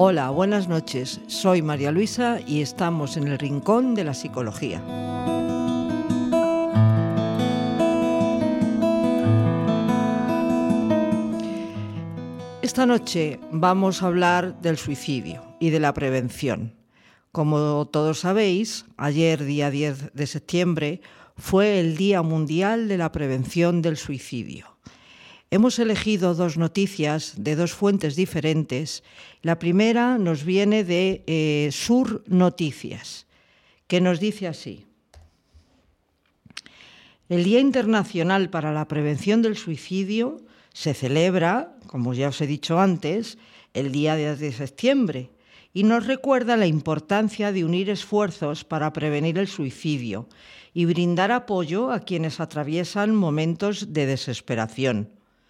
Hola, buenas noches. Soy María Luisa y estamos en el Rincón de la Psicología. Esta noche vamos a hablar del suicidio y de la prevención. Como todos sabéis, ayer, día 10 de septiembre, fue el Día Mundial de la Prevención del Suicidio. Hemos elegido dos noticias de dos fuentes diferentes. La primera nos viene de Sur Noticias, que nos dice así: el Día Internacional para la Prevención del Suicidio se celebra, como ya os he dicho antes, el día 10 de septiembre y nos recuerda la importancia de unir esfuerzos para prevenir el suicidio y brindar apoyo a quienes atraviesan momentos de desesperación.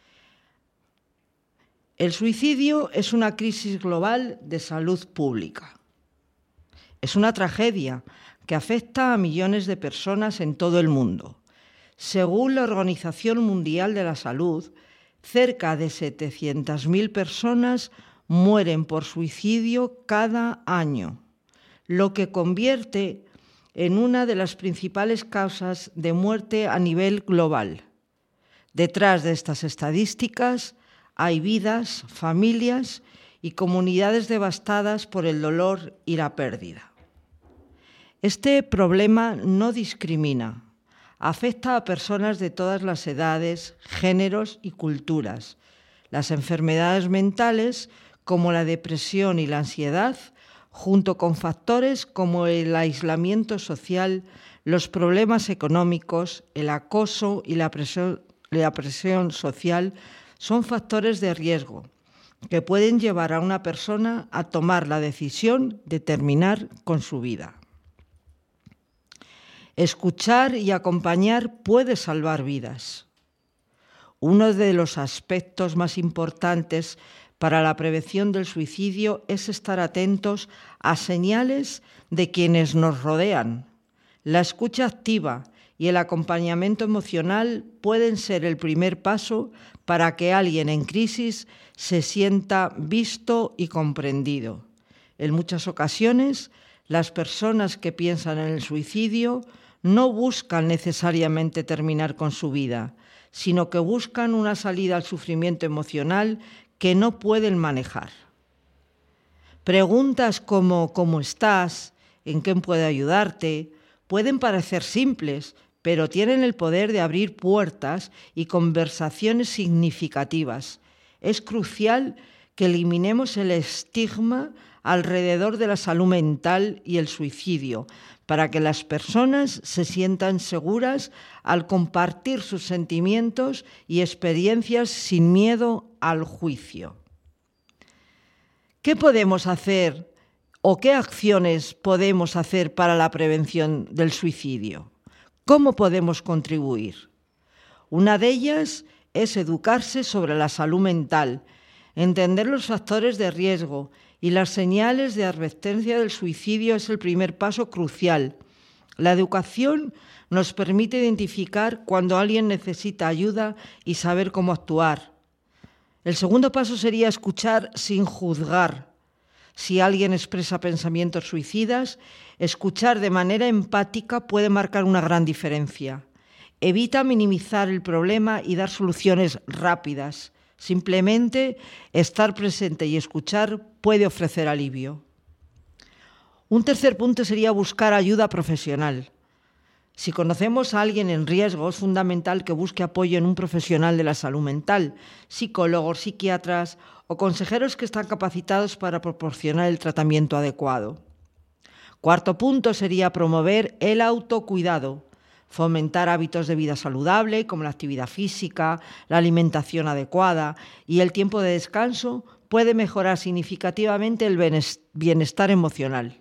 El suicidio es una crisis global de salud pública. Es una tragedia que afecta a millones de personas en todo el mundo. Según la Organización Mundial de la Salud, cerca de 700.000 personas mueren por suicidio cada año, lo que convierte en una de las principales causas de muerte a nivel global. Detrás de estas estadísticas hay vidas, familias y comunidades devastadas por el dolor y la pérdida. Este problema no discrimina. Afecta a personas de todas las edades, géneros y culturas. Las enfermedades mentales, como la depresión y la ansiedad, junto con factores como el aislamiento social, los problemas económicos, el acoso y la presión social, son factores de riesgo que pueden llevar a una persona a tomar la decisión de terminar con su vida. Escuchar y acompañar puede salvar vidas. Uno de los aspectos más importantes para la prevención del suicidio es estar atentos a señales de quienes nos rodean. La escucha activa y el acompañamiento emocional pueden ser el primer paso para que alguien en crisis se sienta visto y comprendido. En muchas ocasiones, las personas que piensan en el suicidio no buscan necesariamente terminar con su vida, sino que buscan una salida al sufrimiento emocional que no pueden manejar. Preguntas como ¿cómo estás? ¿En qué puedo ayudarte? Pueden parecer simples, pero tienen el poder de abrir puertas y conversaciones significativas. Es crucial que eliminemos el estigma alrededor de la salud mental y el suicidio, para que las personas se sientan seguras al compartir sus sentimientos y experiencias sin miedo al juicio. ¿Qué podemos hacer o qué acciones podemos hacer para la prevención del suicidio? ¿Cómo podemos contribuir? Una de ellas es educarse sobre la salud mental, entender los factores de riesgo y las señales de advertencia del suicidio es el primer paso crucial. La educación nos permite identificar cuando alguien necesita ayuda y saber cómo actuar. El segundo paso sería escuchar sin juzgar. Si alguien expresa pensamientos suicidas, escuchar de manera empática puede marcar una gran diferencia. Evita minimizar el problema y dar soluciones rápidas. Simplemente estar presente y escuchar puede ofrecer alivio. Un tercer punto sería buscar ayuda profesional. Si conocemos a alguien en riesgo, es fundamental que busque apoyo en un profesional de la salud mental, psicólogos, psiquiatras o consejeros que están capacitados para proporcionar el tratamiento adecuado. Cuarto punto sería promover el autocuidado. Fomentar hábitos de vida saludable como la actividad física, la alimentación adecuada y el tiempo de descanso puede mejorar significativamente el bienestar emocional.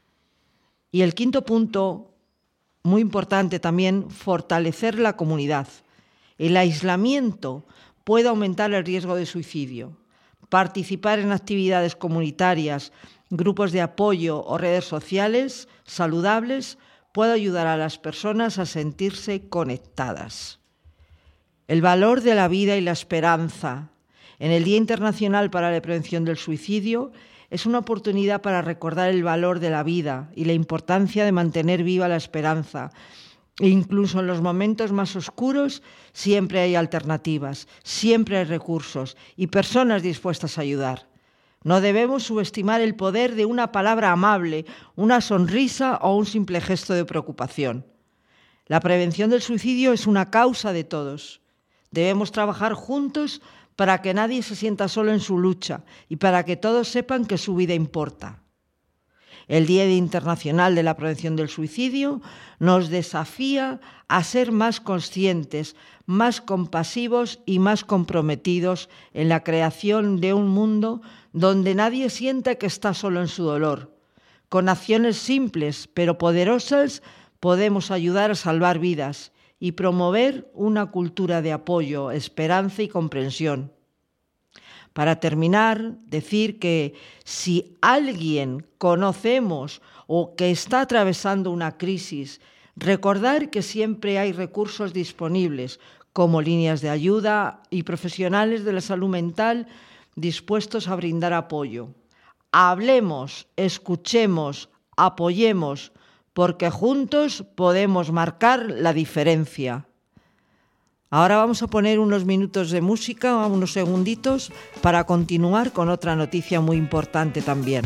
Y el quinto punto, muy importante también, fortalecer la comunidad. El aislamiento puede aumentar el riesgo de suicidio. Participar en actividades comunitarias, grupos de apoyo o redes sociales saludables puede ayudar a las personas a sentirse conectadas. El valor de la vida y la esperanza. En el Día Internacional para la Prevención del Suicidio, Es una oportunidad para recordar el valor de la vida y la importancia de mantener viva la esperanza. E incluso en los momentos más oscuros siempre hay alternativas, siempre hay recursos y personas dispuestas a ayudar. No debemos subestimar el poder de una palabra amable, una sonrisa o un simple gesto de preocupación. La prevención del suicidio es una causa de todos. Debemos trabajar juntos para que nadie se sienta solo en su lucha y para que todos sepan que su vida importa. El Día Internacional de la Prevención del Suicidio nos desafía a ser más conscientes, más compasivos y más comprometidos en la creación de un mundo donde nadie sienta que está solo en su dolor. Con acciones simples pero poderosas podemos ayudar a salvar vidas y promover una cultura de apoyo, esperanza y comprensión. Para terminar, decir que si alguien conocemos o que está atravesando una crisis, recordar que siempre hay recursos disponibles, como líneas de ayuda y profesionales de la salud mental dispuestos a brindar apoyo. Hablemos, escuchemos, apoyemos, porque juntos podemos marcar la diferencia. Ahora vamos a poner unos minutos de música, unos segunditos, para continuar con otra noticia muy importante también.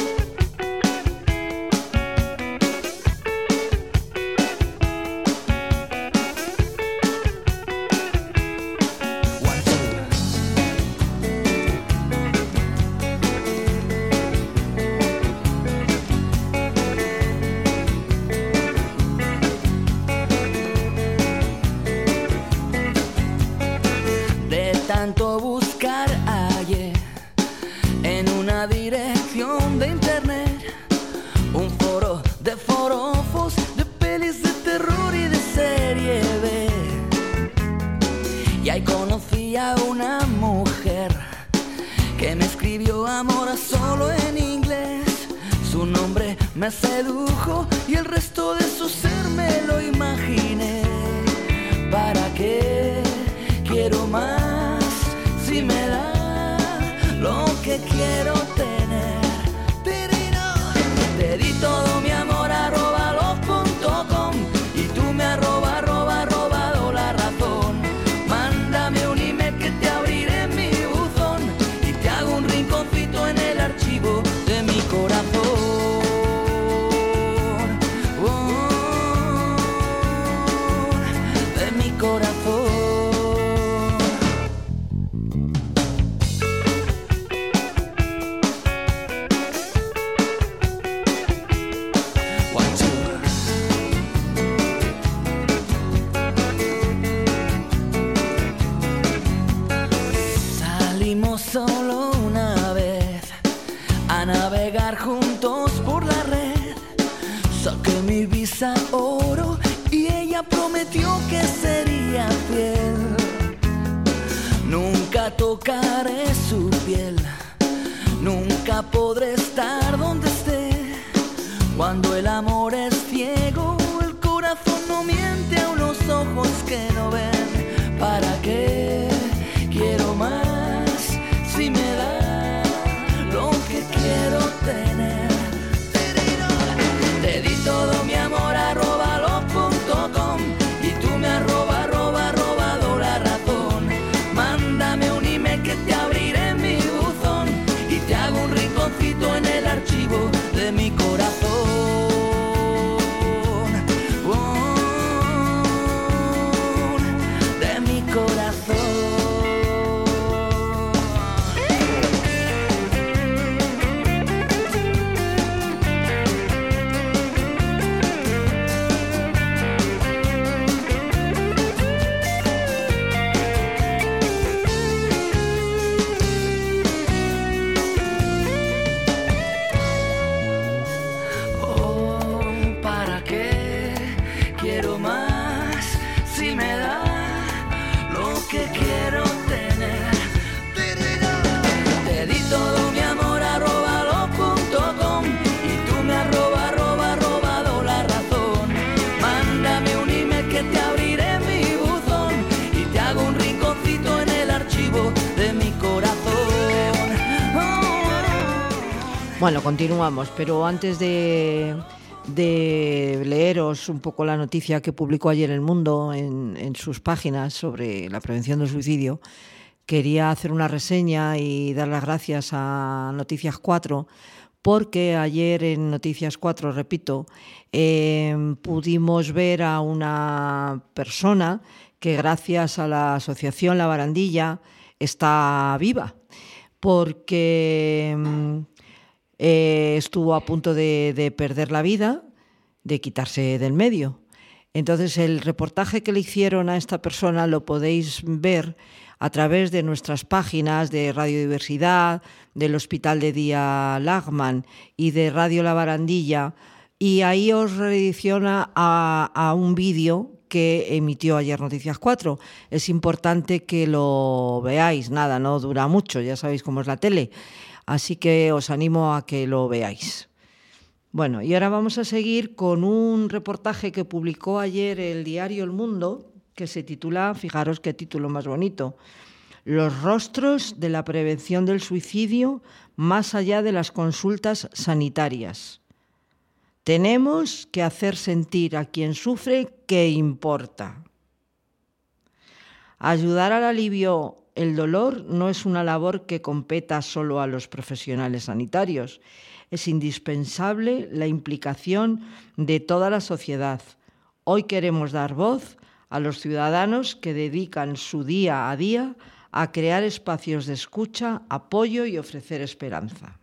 Tanto buscar hallé en una dirección de internet un foro de forofos, de pelis de terror y de serie B. Y ahí conocí a una mujer que me escribió amor solo en inglés. Su nombre me sedujo y el resto de su ser me lo imaginé. ¿Para qué quiero más? Si me da lo que quiero tener, te di todo mi amor @love.com y tú me robado la razón. Mándame un email que te abriré en mi buzón y te hago un rinconcito en el archivo de mi corazón. De mi corazón. Solo una vez a navegar juntos por la red. Saqué mi visa oro y ella prometió que sería fiel. Nunca tocaré su piel, nunca podré estar donde esté. Cuando el amor es ciego, el corazón no miente a unos ojos que no ven. ¿Para qué quiero más? Si me da lo que quiero tener, te di todo mi amor @love.com y tú me has robado la razón. Mándame un email que te abriré en mi buzón y te hago un rinconcito Bueno, continuamos, pero antes de leeros un poco la noticia que publicó ayer El Mundo en sus páginas sobre la prevención del suicidio, quería hacer una reseña y dar las gracias a Noticias 4, porque ayer en Noticias 4, repito, pudimos ver a una persona que gracias a la asociación La Barandilla está viva, porque estuvo a punto de perder la vida, de quitarse del medio. Entonces, el reportaje que le hicieron a esta persona lo podéis ver a través de nuestras páginas de Radiodiversidad, del Hospital de Día Lagman y de Radio La Barandilla, y ahí os redireciona a un vídeo que emitió ayer Noticias 4. Es importante que lo veáis, nada, no dura mucho, ya sabéis cómo es la tele, así que os animo a que lo veáis. Bueno, y ahora vamos a seguir con un reportaje que publicó ayer el diario El Mundo, que se titula, fijaros qué título más bonito, Los rostros de la prevención del suicidio más allá de las consultas sanitarias. Tenemos que hacer sentir a quien sufre que importa. Ayudar al alivio el dolor no es una labor que competa solo a los profesionales sanitarios. Es indispensable la implicación de toda la sociedad. Hoy queremos dar voz a los ciudadanos que dedican su día a día a crear espacios de escucha, apoyo y ofrecer esperanza.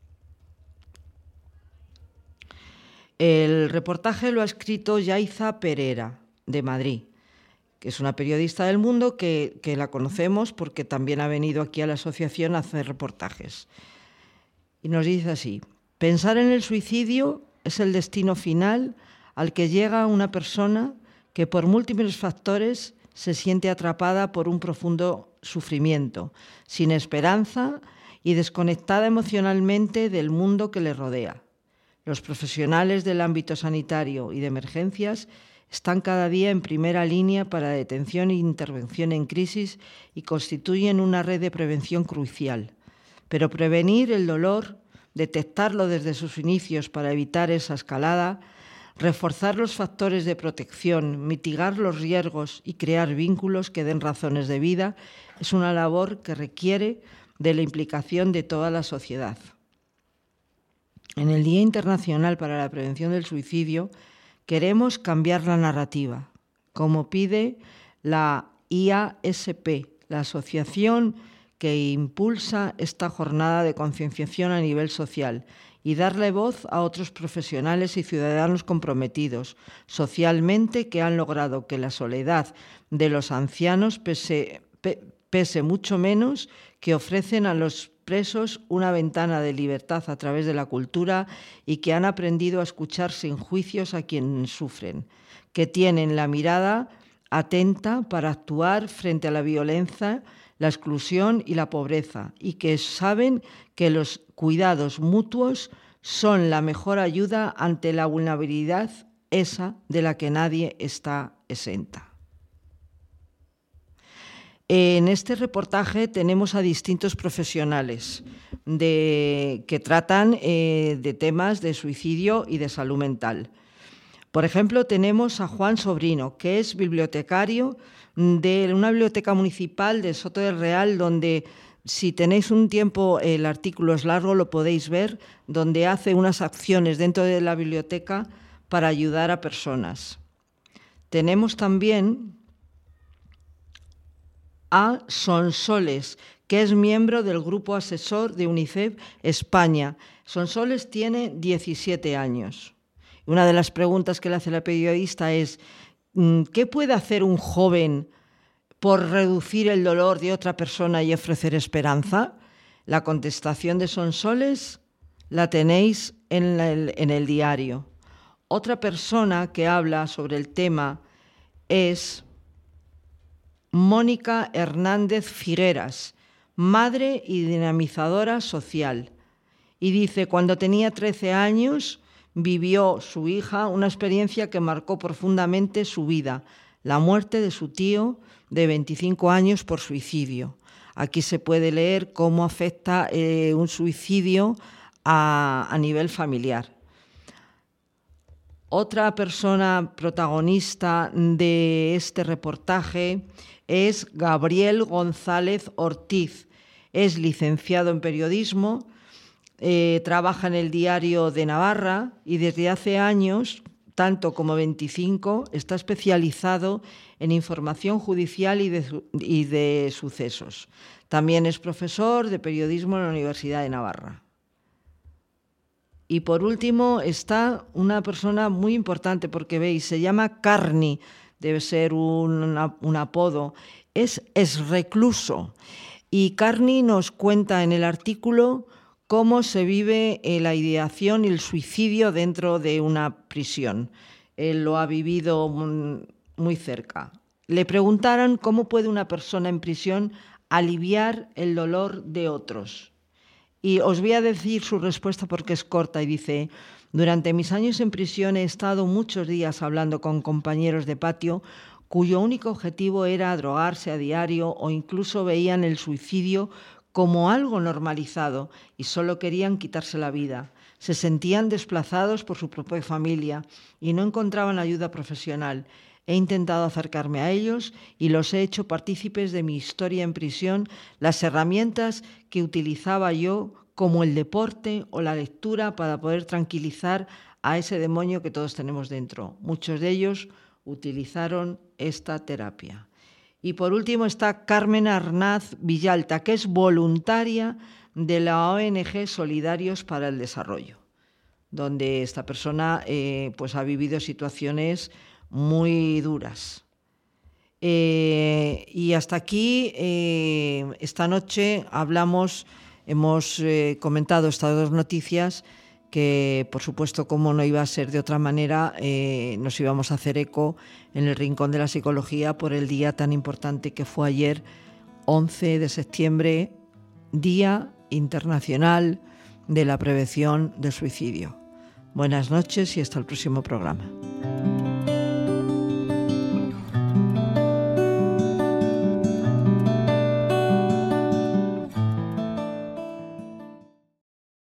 El reportaje lo ha escrito Yaiza Pereira, de Madrid, que es una periodista del Mundo que la conocemos porque también ha venido aquí a la asociación a hacer reportajes. Y nos dice así: pensar en el suicidio es el destino final al que llega una persona que por múltiples factores se siente atrapada por un profundo sufrimiento, sin esperanza y desconectada emocionalmente del mundo que le rodea. Los profesionales del ámbito sanitario y de emergencias están cada día en primera línea para detención e intervención en crisis y constituyen una red de prevención crucial. Pero prevenir el dolor, detectarlo desde sus inicios para evitar esa escalada, reforzar los factores de protección, mitigar los riesgos y crear vínculos que den razones de vida es una labor que requiere de la implicación de toda la sociedad. En el Día Internacional para la Prevención del Suicidio queremos cambiar la narrativa, como pide la IASP, la asociación que impulsa esta jornada de concienciación a nivel social, y darle voz a otros profesionales y ciudadanos comprometidos socialmente que han logrado que la soledad de los ancianos pese mucho menos, que ofrecen a los presos una ventana de libertad a través de la cultura y que han aprendido a escuchar sin juicios a quienes sufren, que tienen la mirada atenta para actuar frente a la violencia, la exclusión y la pobreza, y que saben que los cuidados mutuos son la mejor ayuda ante la vulnerabilidad, esa de la que nadie está exenta. En este reportaje tenemos a distintos profesionales que tratan de temas de suicidio y de salud mental. Por ejemplo, tenemos a Juan Sobrino, que es bibliotecario de una biblioteca municipal de Soto del Real, donde, si tenéis un tiempo, el artículo es largo, lo podéis ver, donde hace unas acciones dentro de la biblioteca para ayudar a personas. Tenemos también a Sonsoles, que es miembro del grupo asesor de UNICEF España. Sonsoles tiene 17 años. Una de las preguntas que le hace la periodista es: ¿qué puede hacer un joven por reducir el dolor de otra persona y ofrecer esperanza? La contestación de Sonsoles la tenéis en el diario. Otra persona que habla sobre el tema es Mónica Hernández Figueras, madre y dinamizadora social. Y dice: cuando tenía 13 años vivió su hija una experiencia que marcó profundamente su vida, la muerte de su tío de 25 años por suicidio. Aquí se puede leer cómo afecta un suicidio a nivel familiar. Otra persona protagonista de este reportaje es Gabriel González Ortiz. Es licenciado en periodismo, trabaja en el Diario de Navarra y desde hace años, tanto como 25, está especializado en información judicial y de sucesos. También es profesor de periodismo en la Universidad de Navarra. Y por último está una persona muy importante, porque veis, se llama Carni, debe ser un apodo, es recluso. Y Carni nos cuenta en el artículo cómo se vive la ideación y el suicidio dentro de una prisión. Él lo ha vivido muy cerca. Le preguntaron cómo puede una persona en prisión aliviar el dolor de otros. Y os voy a decir su respuesta porque es corta y dice: durante mis años en prisión he estado muchos días hablando con compañeros de patio cuyo único objetivo era drogarse a diario o incluso veían el suicidio como algo normalizado y solo querían quitarse la vida. Se sentían desplazados por su propia familia y no encontraban ayuda profesional. He intentado acercarme a ellos y los he hecho partícipes de mi historia en prisión, las herramientas que utilizaba yo, como el deporte o la lectura, para poder tranquilizar a ese demonio que todos tenemos dentro. Muchos de ellos utilizaron esta terapia. Y por último está Carmen Arnaz Villalta, que es voluntaria de la ONG Solidarios para el Desarrollo, donde esta persona pues ha vivido situaciones muy duras. Y hasta aquí, esta noche hemos comentado estas dos noticias que, por supuesto, como no iba a ser de otra manera, nos íbamos a hacer eco en el Rincón de la Psicología por el día tan importante que fue ayer, 11 de septiembre, Día Internacional de la Prevención del Suicidio. Buenas noches y hasta el próximo programa.